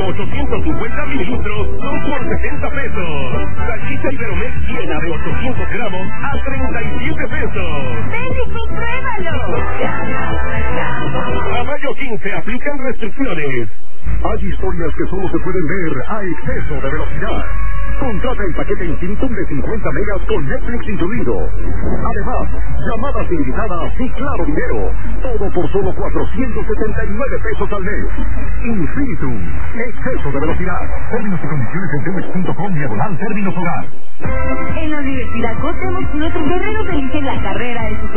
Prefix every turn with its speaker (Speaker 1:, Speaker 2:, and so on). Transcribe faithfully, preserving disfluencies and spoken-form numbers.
Speaker 1: ochocientos cincuenta mililitros son por sesenta pesos. Salchicha Iberomex llena de ochocientos gramos a treinta y siete pesos.
Speaker 2: ¡Ven y compruébalo!
Speaker 1: A mayo quince aplican restricciones.
Speaker 3: Hay historias que solo se pueden ver a exceso de velocidad. Contrata el paquete Infinitum de cincuenta megas con Netflix incluido. Además, llamadas ilimitadas y claro video. Todo por solo cuatrocientos setenta y nueve pesos al mes. Infinitum. Exceso de velocidad. Términos y condiciones en telmex punto com diagonal términos hogar.
Speaker 2: En la Universidad Cuauhtémoc, nuestros guerreros eligen la carrera de su